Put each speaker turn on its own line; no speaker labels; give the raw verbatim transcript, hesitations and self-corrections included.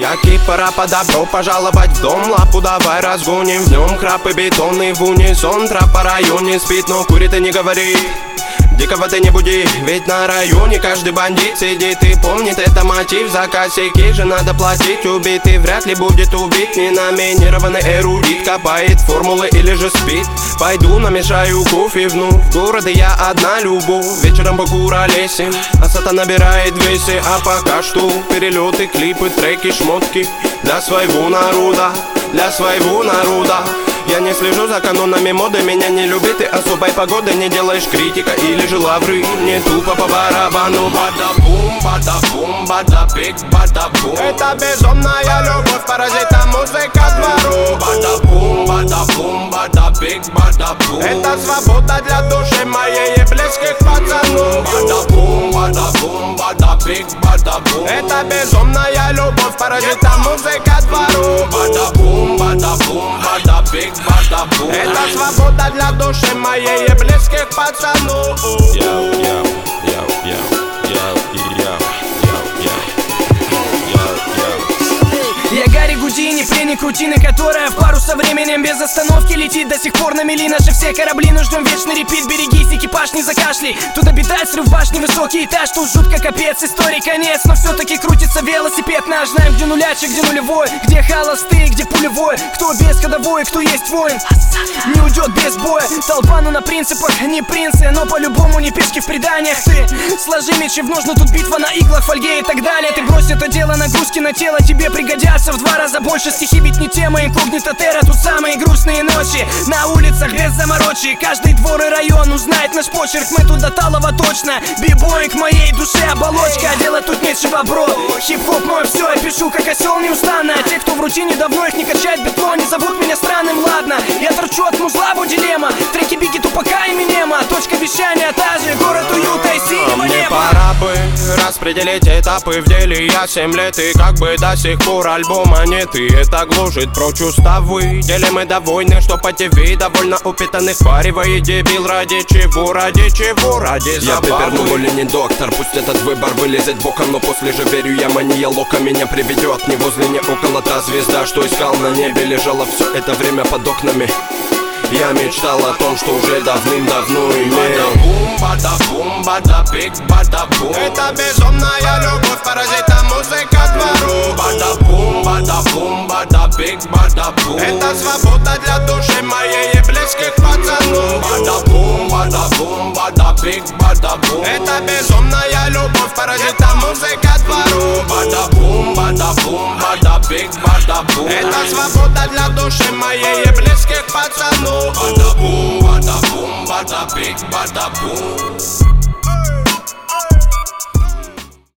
Яки пора по добро пожаловать в дом. Лапу давай разгоним, в нем храп и бетонный в унисон. Трап по районе спит, но курит и не говорит. Дикого ты не буди, ведь на районе каждый бандит сидит и помнит это мотив. За косяки же надо платить, убитый вряд ли будет убит. Ненаминированный эрудит копает формулы или же спит. Пойду намешаю кофе вновь, в городе я одна любовь. Вечером покуролесим, а сата набирает весе. А пока что перелеты, клипы, треки, шмотки для своего народа, для своего народа. Я не слежу за канонами моды, меня не любит и особой погоды. Не делаешь критика или же лавры, не тупо по барабану. Бада-бум, бада-бум, бада-бик, бада-бум. Это безумная любовь, паразита музыка двору. Бада-бум, бада-бум, бада-бик, бада-бум. Это свобода для души моей и близких пацанов. Бада-бум, бада-бум, бада-бик, бада-бум. Это безумная любовь, паразита музыка двору. Бада-бум, бада-бум, бада-бик. Это свобода для души моей и близких пацанов.
Я Гарри Гудини, пленник рутины, которая в пару со временем без остановки летит. До сих пор на мели наши все корабли, но ждем вечный репит. Берегись, экипаж, не закашляй. Тут обитает срыв башни, высокий этаж. Тут жутко капец, истории конец. Но все-таки крутится велосипед наш. Знаем, где нулячек, где нулевой, где холостые, где пулевой. Кто без ходовой, кто есть воин, не уйдет без боя. Толпа, но на принципах, не принцы, но по-любому не пешки в преданиях. Ты сложи мечи в ножны, тут битва на иглах, фольге и так далее. Ты брось это дело, нагрузки на тело тебе пригодятся в два раза больше. Стихи ведь не тема, инкогнито терра. Тут самые грустные ночи на улицах без заморочи. Каждый двор и район узнает наш почерк. Мы тут до талого точно. Бибой к моей душе оболочка. Делать тут нечего, бро. Хип-хоп мой все, я пишу как осел неустанно. А те, кто в рутине давно их не качает бетло, не зовут меня странным, ладно. Я торчу от музла, во дилемма. Треки Бигги, Тупака и Эминема. Точка вещания та же, город уюта и синего
неба. Мне
пора
бы распределить этапы в деле. Я семь лет и как бы до сих пор альбома нет. И это гложет прочь уставы. Делим мы до войны, что по ТВ довольно упитанных паривает дебил. Ради чего, ради чего, ради забавы. Я приперну более не доктор, пусть этот выбор вылезет боком. Но после же верю я, мания лока меня приведет. Не возле, не около та звезда, что искал на небе. Лежала все это время под окнами. Я мечтал о том, что уже давным-давно имел. Бада-бум, бада-бум, бада-бик, бада-бум. Это безумная любовь, паразита музыка двору. Бада-бум, бада-бум, бада-бик, бада-бум. Это свобода для души моей и близких пацанов. Бада-бум, бада-бум, бада-бик, бада-бум. Это безумная любовь, паразита музыка двору. Бада-бум, бада-бум, бада-бик, бада-бум. Это свобода для души моей и близких пацанов. Bada boom, bada boom, bada big, bada boom.